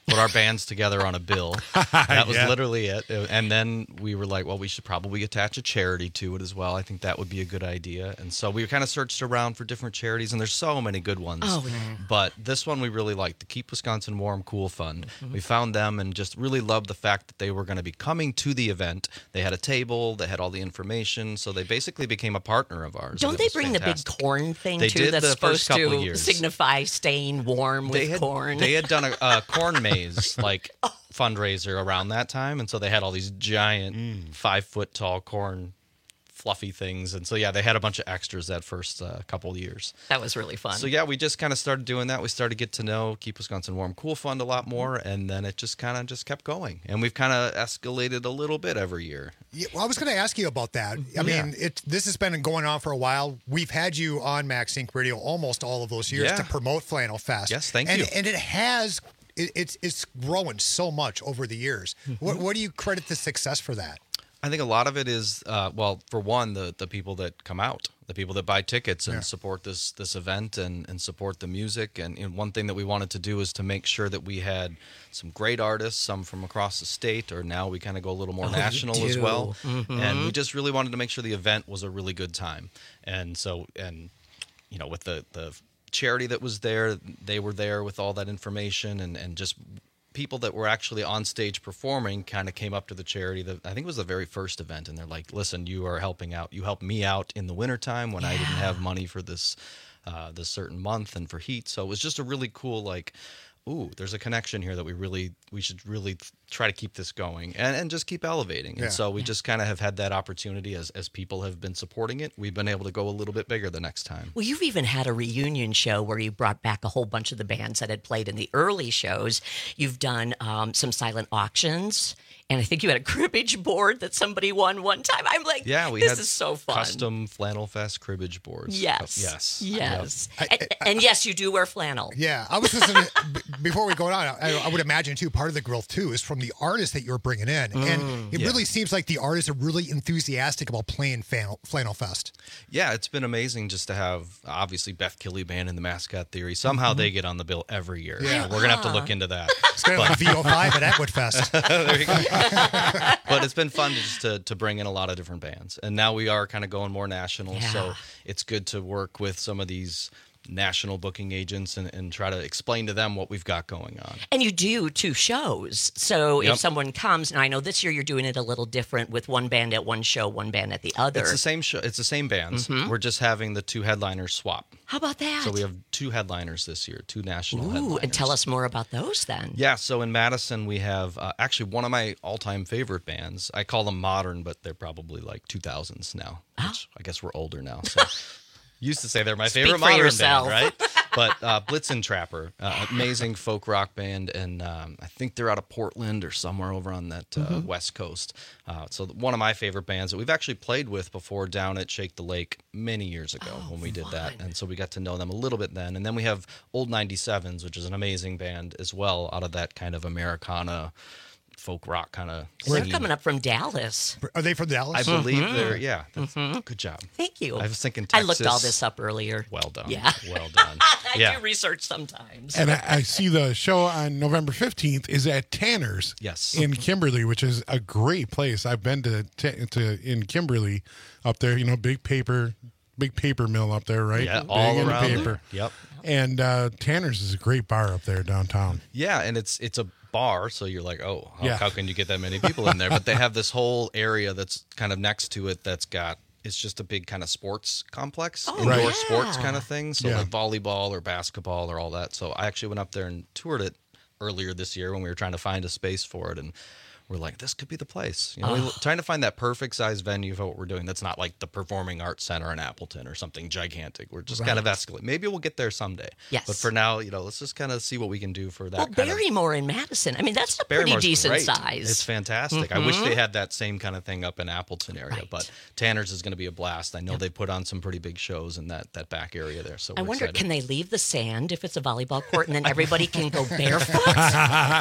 S21: put our bands together on a bill. That was
S14: Yeah.
S21: literally it. And then we were like, well, we should probably attach a charity to it as well. I think that would be a good idea. And so we kind of searched around for different charities, and there's so many good ones.
S13: Oh, yeah.
S21: But this one we really liked, the Keep Wisconsin Warm Cool Fund.
S13: Mhm.
S21: We found them and just really loved the fact that they were going to be coming to the event. They had a table, they had all the information, so they basically became a partner of ours.
S13: Don't
S21: and it
S13: they
S21: was
S13: bring
S21: fantastic.
S13: the big corn thing
S21: They
S13: too?
S21: did
S13: That's
S21: the
S13: supposed
S21: first couple
S13: to
S21: of years.
S13: signify staying warm with
S21: They had,
S13: corn.
S21: they had done a, a corn maze like fundraiser around that time, and so they had all these giant
S13: Mm.
S21: five foot tall corn fluffy things, and so yeah, they had a bunch of extras that first uh, couple of years.
S13: That was really fun.
S21: So yeah, we just kind of started doing that. We started to get to know Keep Wisconsin Warm Cool Fund a lot more, and then it just kind of just kept going, and we've kind of escalated a little bit every year.
S11: Yeah, well, I was going to ask you about that. I
S21: Yeah.
S11: mean, it this has been going on for a while. We've had you on Max Inc Radio almost all of those years
S21: Yeah.
S11: to promote Flannel Fest.
S21: Yes, thank
S11: and,
S21: you.
S11: And it has it, it's it's grown so much over the years. What what do you credit the success for that?
S21: I think a lot of it is, uh, well, for one, the the people that come out, the people that buy tickets and
S11: Yeah.
S21: support this this event and, and support the music. And, and one thing that we wanted to do is to make sure that we had some great artists, some from across the state, or now we kind of go a little more
S13: Oh, you
S21: national as
S13: do.
S21: well.
S13: Mhm.
S21: And we just really wanted to make sure the event was a really good time. And so, and you know, with the the charity that was there, they were there with all that information, and and just people that were actually on stage performing kind of came up to the charity. That I think it was the very first event, and they're like, listen, you are helping out. You helped me out in the wintertime when I didn't have money for this uh, this certain month and for heat. So it was just a really cool, like, ooh, there's a connection here that we really, we should really try to keep this going and, and just keep elevating.
S11: Yeah.
S21: And so we just kind of have had that opportunity as, as people have been supporting it. We've been able to go a little bit bigger the next time.
S13: Well, you've even had a reunion show where you brought back a whole bunch of the bands that had played in the early shows. You've done um, some silent auctions, and I think you had a cribbage board that somebody won one time. I'm like,
S21: Yeah, we
S13: this
S21: had
S13: is so fun.
S21: custom Flannel Fest cribbage boards.
S13: Yes.
S21: Yes.
S13: Yes.
S11: Yep.
S13: And, and yes, you do wear flannel.
S11: Yeah, I was listening. b- before we go on, I, I would imagine too. Part of the growth too is from the artists that you're bringing in, and
S21: Mm,
S11: it
S21: yeah.
S11: really seems like the artists are really enthusiastic about playing Flannel, Flannel Fest.
S21: Yeah, it's been amazing just to have, obviously, Beth Killy Band and the Mascot Theory. Somehow
S11: Mhm.
S21: they get on the bill every year.
S11: Yeah.
S21: So we're going to have to look into that.
S11: It's kind of like V O five at Atwood Fest.
S21: There you go. But it's been fun just to, to bring in a lot of different bands. And now we are kind of going more national. So
S13: Yeah.
S21: it's good to work with some of these national booking agents and, and try to explain to them what we've got going on.
S13: And you do two shows. So
S21: Yep.
S13: if someone comes, and I know this year you're doing it a little different with one band at one show, one band at the other.
S21: It's the same show. It's the same bands.
S13: Mhm.
S21: We're just having the two headliners swap.
S13: How about that?
S21: So we have two headliners this year, two national
S13: Ooh,
S21: headliners.
S13: and tell us more about those then.
S21: Yeah, so in Madison we have uh, actually one of my all-time favorite bands. I call them modern, but they're probably like two thousands now. Which I guess we're older now. So used to say they're my
S13: Speak
S21: favorite
S13: for
S21: modern
S13: yourself.
S21: band, right? But uh, Blitzen Trapper, uh, amazing folk rock band, and um, I think they're out of Portland or somewhere over on that uh,
S13: Mm-hmm.
S21: uh, West Coast. Uh, so one of my favorite bands that we've actually played with before down at Shake the Lake many years ago
S13: Oh,
S21: when we did that, and so we got to know them a little bit then. And then we have Old ninety-sevens, which is an amazing band as well, out of that kind of Americana folk rock kind of.
S13: They're coming up from Dallas.
S11: Are they from Dallas?
S21: I believe
S13: Mhm.
S21: they're yeah. That's,
S13: Mhm.
S21: Good job.
S13: Thank you.
S21: I was thinking
S13: I
S21: Texas.
S13: looked all this up earlier.
S21: Well done.
S13: Yeah.
S21: Well done.
S13: I
S21: Yeah.
S13: do research sometimes.
S14: And I, I see the show on November fifteenth is at Tanner's.
S21: Yes.
S14: In Kimberly, which is a great place. I've been to, to, to in Kimberly up there, you know, big paper, big paper mill up there, right?
S21: Yeah,
S14: Big
S21: all
S14: in
S21: around
S14: paper.
S21: there. Yep.
S14: And uh, Tanner's is a great bar up there downtown.
S21: Yeah, and it's it's a bar, so you're like, oh, how,
S14: Yeah.
S21: how can you get that many people in there? But they have this whole area that's kind of next to it that's got it's just a big kind of sports complex,
S13: Oh,
S21: indoor
S13: yeah.
S21: sports kind of thing. So
S14: Yeah.
S21: like volleyball or basketball or all that. So I actually went up there and toured it earlier this year when we were trying to find a space for it, and we're like, this could be the place. You know,
S13: Oh.
S21: we're trying to find that perfect size venue for what we're doing. That's not like the Performing Arts Center in Appleton or something gigantic. We're just kind of
S13: Right.
S21: escalate. Maybe we'll get there someday.
S13: Yes.
S21: But for now, you know, let's just kind of see what we can do for that.
S13: Well,
S21: kind of
S13: Barrymore in Madison. I mean, that's a pretty
S21: Barrymore's
S13: decent
S21: great.
S13: size.
S21: It's fantastic. I wish
S13: Mhm.
S21: they had that same kind of thing up in Appleton area,
S13: Right.
S21: but Tanner's is going to be a blast. I know they put on some pretty big shows in that, that back area there. So
S13: I
S21: we're
S13: wonder,
S21: excited.
S13: can they leave the sand if it's a volleyball court and then everybody can go barefoot?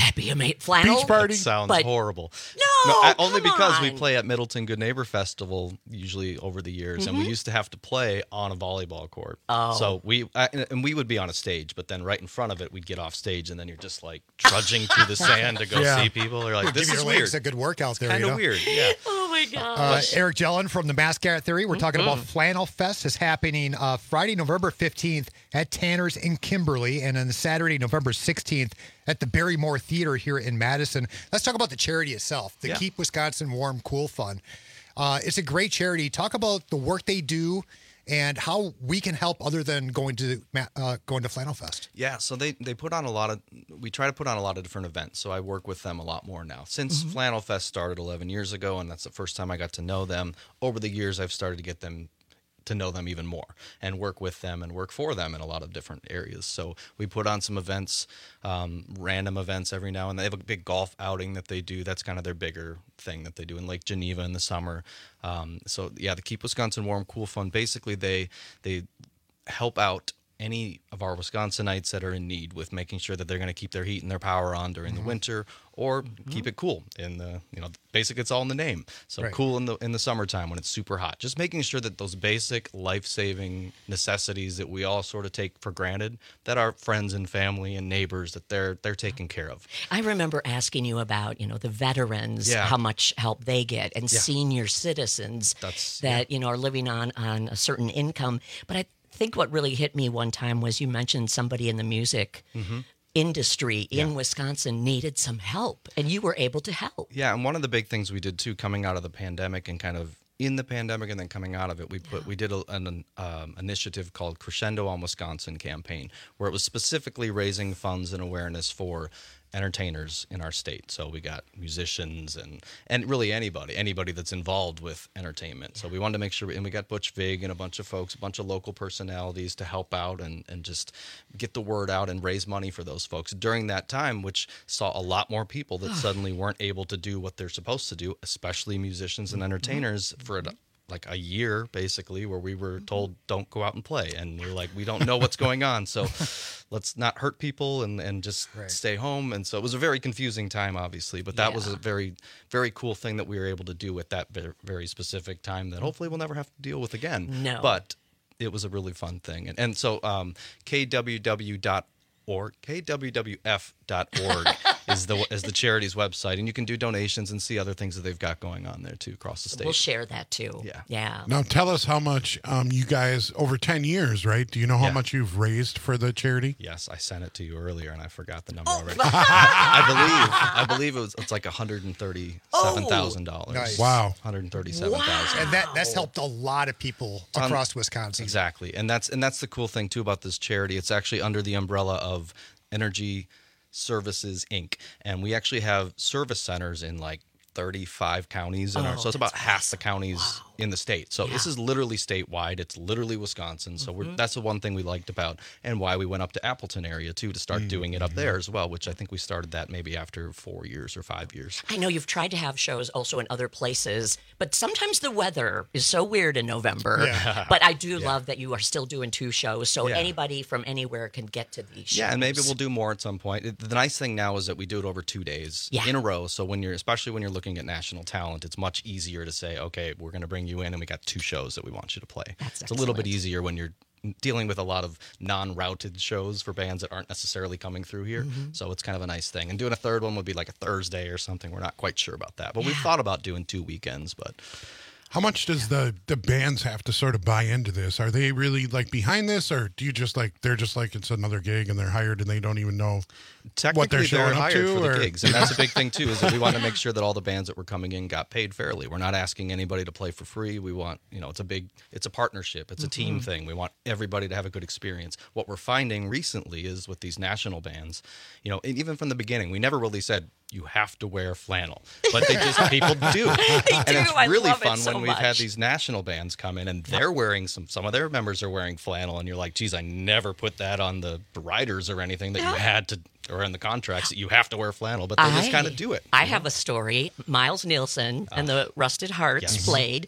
S13: That'd be amazing. Flannel?
S14: Beach party?
S21: That sounds
S13: But-
S21: horrible.
S13: No,
S21: I- only
S13: come
S21: because we
S13: on.
S21: play at Middleton Good Neighbor Festival usually over the years, and we
S13: Mhm.
S21: used to have to play on a volleyball court.
S13: Oh.
S21: So we I, and we would be on a stage, but then right in front of it, we'd get off stage, and then you're just like trudging through the sand to go
S11: Yeah.
S21: see people. You're like,
S11: Give
S21: this
S11: your
S21: is
S11: legs
S21: weird.
S11: a good workout there.
S21: Kind
S11: you
S21: of
S11: know?
S21: weird. Yeah.
S13: Oh my
S11: Uh,
S13: gosh.
S11: Eric Jellin from the Mascot Theory. We're talking about
S13: Mhm.
S11: Flannel Fest is happening uh, Friday, November fifteenth at Tanner's in Kimberly, and then Saturday, November sixteenth at the Barrymore Theater here in Madison. Let's talk about the charity itself, the
S21: Yeah.
S11: Keep Wisconsin Warm Cool Fund. Uh, it's a great charity. Talk about the work they do and how we can help other than going to Ma- uh, going to Flannel Fest.
S21: Yeah, so they, they put on a lot of, we try to put on a lot of different events. So I work with them a lot more now. Since
S11: Mm-hmm.
S21: Flannel Fest started eleven years ago, and that's the first time I got to know them, over the years I've started to get them to know them even more and work with them and work for them in a lot of different areas. So we put on some events, um, random events every now and then. They have a big golf outing that they do. That's kind of their bigger thing that they do in Lake Geneva in the summer. Um, so yeah, the Keep Wisconsin Warm Cool Fund, basically they they help out any of our Wisconsinites that are in need with making sure that they're going to keep their heat and their power on during the winter, or keep it cool in the, you know, basically it's all in the name. So
S11: Right.
S21: cool in the in the summertime when it's super hot. Just making sure that those basic life-saving necessities that we all sort of take for granted, that our friends and family and neighbors, that they're they're taken care of.
S13: I remember asking you about, you know, the veterans,
S21: Yeah.
S13: how much help they get, and
S21: Yeah.
S13: senior citizens
S21: That's-
S13: that, you know, are living on, on a certain income. But I think what really hit me one time was you mentioned somebody in the music
S21: Mhm.
S13: industry in
S21: Yeah.
S13: Wisconsin needed some help, and you were able to help.
S21: Yeah, and one of the big things we did too, coming out of the pandemic and kind of in the pandemic and then coming out of it, we put we did a, an um, initiative called Crescendo on Wisconsin campaign, where it was specifically raising funds and awareness for entertainers in our state. So we got musicians and and really anybody anybody that's involved with entertainment. So we wanted to make sure, and we got Butch Vig and a bunch of folks, a bunch of local personalities to help out and and just get the word out and raise money for those folks during that time, which saw a lot more people that suddenly weren't able to do what they're supposed to do, especially musicians and entertainers, for a, like a year basically, where we were told don't go out and play, and we're like, we don't know what's going on, so let's not hurt people and and just stay home. And so it was a very confusing time, obviously, but that was a very very cool thing that we were able to do at that very, very specific time that hopefully we'll never have to deal with again.
S13: No.
S21: But it was a really fun thing. And, and so um, K W W dot org, K W W F dot org is the is the charity's website, and you can do donations and see other things that they've got going on there too across the state.
S13: We'll share that too.
S21: Yeah.
S13: Yeah.
S14: Now tell us how much um, you guys, over ten years, right? Do you know how
S21: Yeah.
S14: much you've raised for the charity?
S21: Yes, I sent it to you earlier, and I forgot the
S13: Oh.
S21: number already. I believe I believe it was it's like one hundred and thirty-seven thousand dollars.
S11: Nice.
S14: Wow.
S21: one hundred and thirty-seven thousand.
S11: And that that's helped a lot of people
S21: Ton-
S11: across Wisconsin.
S21: Exactly, and that's and that's the cool thing too about this charity. It's actually under the umbrella of Energy Services Incorporated, and we actually have service centers in like thirty-five counties in our,
S13: Oh,
S21: so it's about half the counties in the state. So this
S13: Yeah.
S21: is literally statewide. It's literally Wisconsin. So we're, that's the one thing we liked about, and why we went up to Appleton area too to start doing it up there as well, which I think we started that maybe after four years or five years.
S13: I know you've tried to have shows also in other places, but sometimes the weather is so weird in November.
S21: Yeah.
S13: But I do love that you are still doing two shows, so
S21: Yeah.
S13: anybody from anywhere can get to these shows.
S21: Yeah, and maybe we'll do more at some point. It- The nice thing now is that we do it over two days
S13: Yeah.
S21: in a row. So when you're, especially when you're looking at national talent, it's much easier to say, okay, we're going to bring you in, and we got two shows that we want you to play.
S13: That's
S21: it's a little bit
S13: excellent.
S21: easier when you're dealing with a lot of non-routed shows for bands that aren't necessarily coming through here.
S13: Mhm.
S21: So it's kind of a nice thing. And doing a third one would be like a Thursday or something. We're not quite sure about that, but we've thought about doing two weekends. But
S14: How much does the the bands have to sort of buy into this? Are they really like behind this, or do you just like they're just like it's another gig and they're hired and they don't even know
S21: technically
S14: what they're showing up
S21: hired
S14: to?
S21: for the
S14: or-
S21: gigs, and that's a big thing too. Is that we want to make sure that all the bands that were coming in got paid fairly. We're not asking anybody to play for free. We want, you know, it's a big, it's a partnership. It's a team
S13: Mhm.
S21: thing. We want everybody to have a good experience. What we're finding recently is with these national bands, you know, and even from the beginning, we never really said you have to wear flannel, but they just people do, and
S13: do.
S21: it's
S13: I
S21: really
S13: love it
S21: fun
S13: so
S21: when we've had
S13: much.
S21: these national bands come in and they're wearing some. Some of their members are wearing flannel, and you're like, geez, I never put that on the riders or anything that you had to, or in the contracts that you have to wear flannel, but they just
S13: I-
S21: kind of do it.
S13: I have a story. Miles Nielsen and the Rusted Hearts
S21: Yes.
S13: played,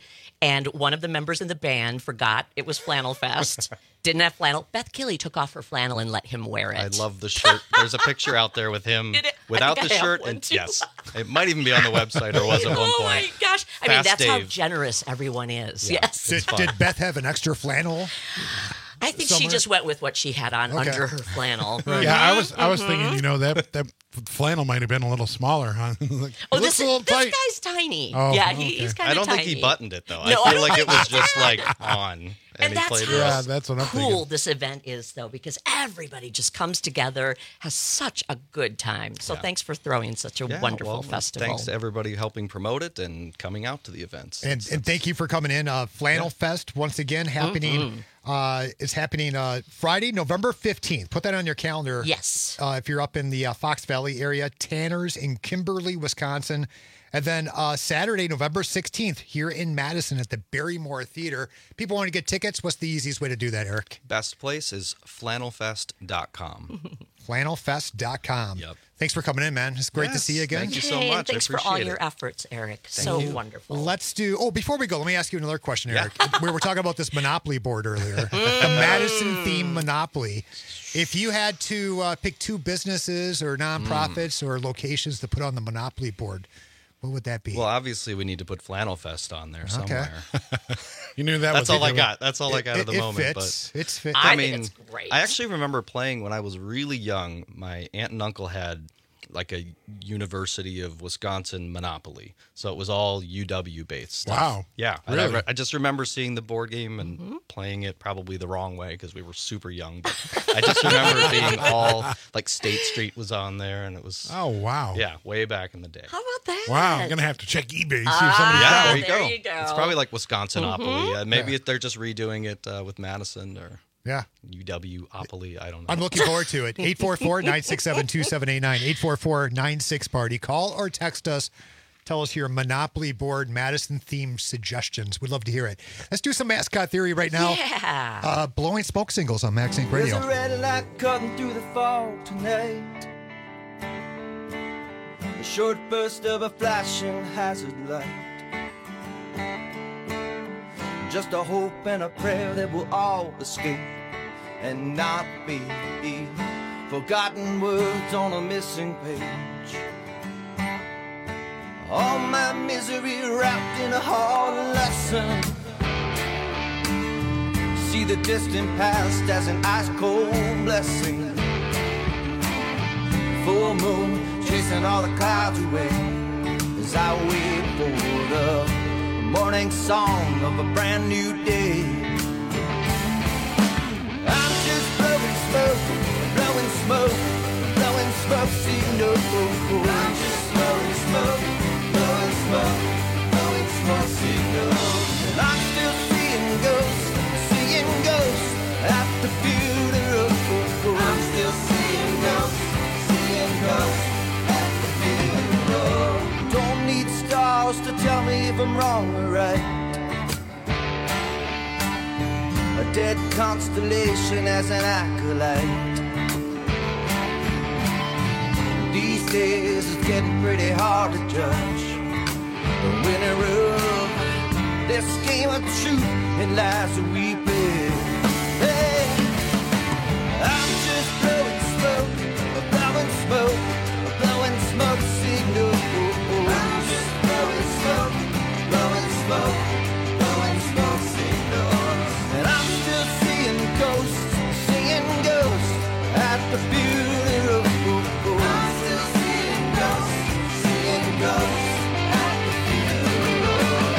S13: and one of the members in the band forgot it was Flannel Fest. Didn't have flannel. Beth Gilly took off her flannel and let him wear it.
S21: I love the shirt. There's a picture out there with him without the
S13: I have
S21: shirt,
S13: one,
S21: and
S13: too.
S21: yes, it might even be on the website or was at one
S13: Oh
S21: point.
S13: my gosh! I mean,
S21: Fast
S13: that's how
S21: Dave.
S13: generous everyone is.
S21: Yeah,
S13: Yes.
S11: Did, did Beth have an extra flannel?
S13: I think she
S11: somewhere?
S13: just went with what she had on
S11: Okay.
S13: under her flannel.
S14: Yeah, I was I was
S13: Mhm.
S14: thinking, you know, that that flannel might have been a little smaller, huh? Like,
S13: Oh,
S14: looks
S13: this,
S14: a little
S13: this
S14: tight.
S13: guy's tiny.
S14: Oh,
S13: yeah, he,
S14: okay.
S13: he's kind of
S21: I don't
S13: tiny.
S21: think he buttoned it though.
S13: No,
S21: I
S13: I
S21: feel
S13: don't
S21: like it
S13: think
S21: was
S13: he
S21: just
S13: did.
S21: like on, and,
S13: And
S21: he
S13: that's
S21: played
S13: how
S21: it.
S14: Yeah, that's what I'm
S13: cool
S14: thinking.
S13: this event is, though, because everybody just comes together, has such a good time. So
S21: Yeah.
S13: thanks for throwing such a
S21: Yeah,
S13: wonderful
S21: well,
S13: festival.
S21: Thanks to everybody helping promote it and coming out to the events.
S11: And, and thank you for coming in. Uh, Flannel Fest, once again, happening. Uh, it's happening uh, Friday, November fifteenth. Put that on your calendar.
S13: Yes.
S11: Uh, if you're up in the uh, Fox Valley area, Tanners in Kimberly, Wisconsin. And then uh, Saturday, November sixteenth, here in Madison at the Barrymore Theater. People want to get tickets. What's the easiest way to do that, Eric?
S21: Best place is flannel fest dot com.
S11: flannel fest dot com.
S21: Yep.
S11: Thanks for coming in, man. It's great to
S21: Yes,
S11: see you again.
S21: thank you so
S13: Hey, and
S21: much. I
S13: thanks for all
S21: appreciate
S13: your
S21: it.
S13: efforts, Eric. so
S11: you.
S13: wonderful.
S11: Let's do. Oh, before we go, let me ask you another question,
S21: Yeah.
S11: Eric. we were talking about this Monopoly board earlier, the Madison theme Monopoly. If you had to uh, pick two businesses or nonprofits
S21: Hmm.
S11: or locations to put on the Monopoly board, what would that be?
S21: Well, obviously we need to put Flannel Fest on there
S11: Okay.
S21: somewhere.
S14: You knew that
S21: That's
S14: was
S21: all
S14: a
S21: I
S14: good
S21: got. That's all I got
S11: It-
S21: at the
S11: it
S21: moment.
S11: fits.
S21: But
S11: It's fit.
S13: I
S21: I
S13: think
S21: mean,
S13: it's great.
S21: I actually remember playing when I was really young. My aunt and uncle had like a University of Wisconsin Monopoly, so it was all U W based stuff.
S14: Wow.
S21: Yeah, and I,
S14: Really?
S21: re- I just remember seeing the board game and playing it probably the wrong way because we were super young. But I just remember it being all like State Street was on there, and it was
S14: Oh, wow.
S21: yeah, way back in the day.
S13: How about that?
S14: Wow, I'm going to have to check eBay, see if
S13: Ah,
S14: somebody's
S21: Yeah,
S14: got
S21: there
S14: one.
S21: you,
S13: there
S21: go.
S13: you go.
S21: It's probably like Wisconsinopoly.
S13: Mhm.
S21: Uh, maybe
S11: Yeah.
S21: it, they're just redoing it uh, with Madison or
S11: yeah.
S21: U W-opoly. I don't know.
S11: I'm looking forward to it. eight four four, nine six seven, two seven eight nine. eight four four, nine six party. Call or text us. Tell us your Monopoly board Madison themed suggestions. We'd love to hear it. Let's do some mascot theory right now.
S13: Yeah.
S11: Uh, blowing smoke singles on Max Inc Radio.
S3: There's a red light cutting through the fog tonight. A short burst of a flashing hazard light. Just a hope and a prayer that we'll all escape and not be forgotten words on a missing page. All my misery wrapped in a hard lesson. See the distant past as an ice cold blessing. Full moon chasing all the clouds away as I wait for the morning song of a brand new day. I'm just blowing smoke, blowing smoke, blowing smoke signals. I'm just blowing smoke, blowing smoke, blowing smoke signals. And I'm still seeing ghosts, seeing ghosts at the funeral. I'm still seeing ghosts, seeing ghosts at the funeral. Don't need stars to tell me if I'm wrong or right. A dead constellation as an acolyte. These days it's getting pretty hard to judge the winner of this game of truth and lies that we play. Hey, I'm just blowing smoke, blowing smoke, blowing smoke signals. I'm just blowing smoke, blowing smoke, blowing smoke signals. And I'm still seeing ghosts, seeing ghosts at the funeral. I'm still seeing ghosts, seeing ghosts at the funeral.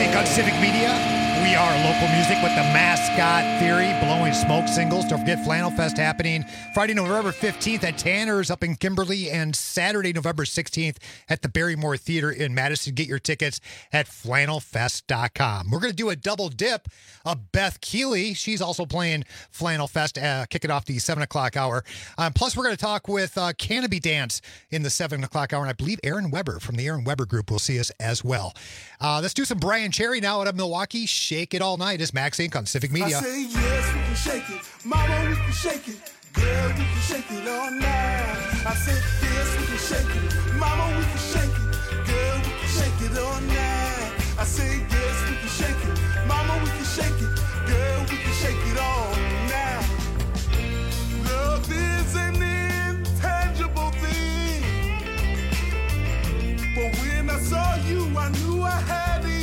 S11: Inc on Civic Media. We are local music with the Mascot Theory, Blowing Smoke singles. Don't forget Flannel Fest happening Friday, November fifteenth at Tanner's up in Kimberly, and Saturday, November sixteenth at the Barrymore Theater in Madison. Get your tickets at flannel fest dot com. We're going to do a double dip of Beth Keeley. She's also playing Flannel Fest, uh, kicking off the seven o'clock hour. Um, plus, we're going to talk with uh, Canopy Dance in the seven o'clock hour, and I believe Aaron Weber from the Aaron Weber Group will see us as well. Uh, let's do some Brian Cherry now out of Milwaukee. Shake It All Night is Max Inc on Civic Media.
S12: I say yes, we can shake it. Mama, we can shake it. Girl, we can shake it all night. I said yes, we can shake it. Mama, we can shake it. Girl, we can shake it all night. I say yes, we can shake it. Mama, we can shake it. Girl, we can shake it all night. Love is an intangible thing. But when I saw you, I knew I had it.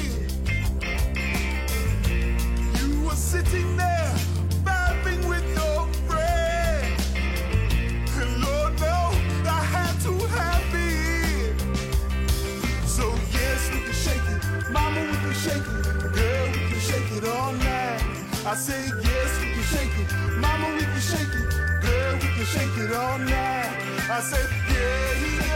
S12: Sitting there, vibing with your friend. And Lord knows I had to have it. So yes, we can shake it. Mama, we can shake it. Girl, we can shake it all night. I say yes, we can shake it. Mama, we can shake it. Girl, we can shake it all night. I say yeah,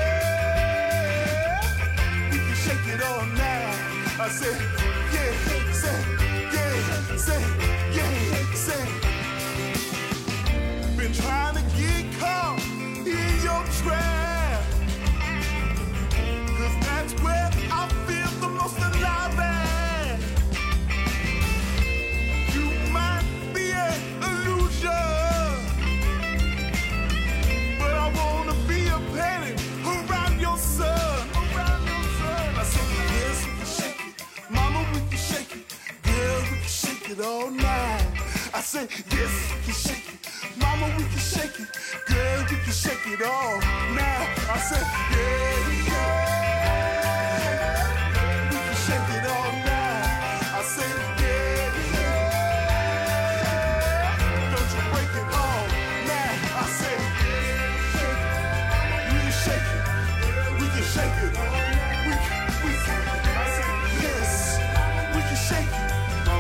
S12: yeah. We can shake it all night. I say yeah, say yeah, say yeah, say. Been trying to get caught in your trap, 'cause that's where I feel the most alive at. You might be an illusion, but I wanna be a penny around your sun, around your sun. I said yes, we can shake it. Mama, we can shake it. Girl, we can shake it all night. I say yes, we can shake it. Mama, we can shake it. Girl, we can shake it all night. I say yeah, yeah. We can shake it all night. I say yeah, yeah. Don't you break it all night. I say yeah, we can shake it. We can shake it. We can, we can. I say yes, we can shake it.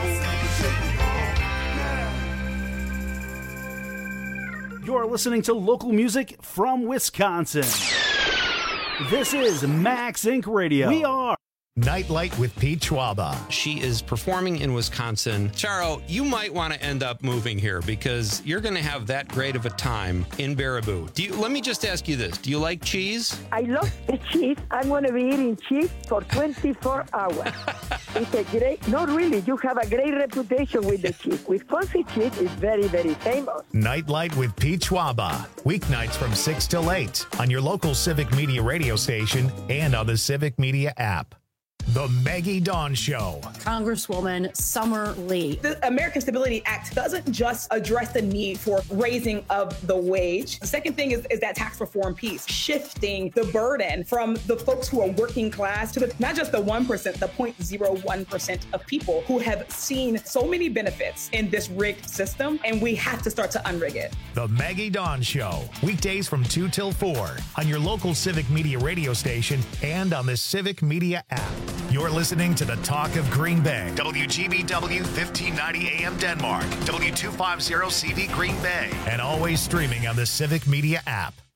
S10: You're listening to local music from Wisconsin. This is Max Incorporated. Radio. We are
S1: Nightlight with Pete Schwaba.
S4: She is performing in Wisconsin. Charo, you might want to end up moving here because you're going to have that great of a time in Baraboo. Do you, let me just ask you this. Do you like cheese?
S22: I love the cheese. I'm going to be eating cheese for twenty-four hours. It's a great, not really, you have a great reputation with the cheese. Wisconsin cheese is very, very famous.
S1: Nightlight with Pete Schwaba. Weeknights from six till eight on your local Civic Media radio station and on the Civic Media app. The Maggie Dawn Show.
S23: Congresswoman Summer Lee. The American Stability Act doesn't just address the need for raising of the wage. The second thing is, is that tax reform piece, shifting the burden from the folks who are working class to the, not just the one percent, the zero point zero one percent of people who have seen so many benefits in this rigged system, and we have to start to unrig it.
S1: The Maggie Dawn Show. Weekdays from two till four on your local Civic Media radio station and on the Civic Media app. You're listening to the Talk of Green Bay. W G B W fifteen ninety A M Denmark. W two fifty C V Green Bay. And always streaming on the Civic Media app.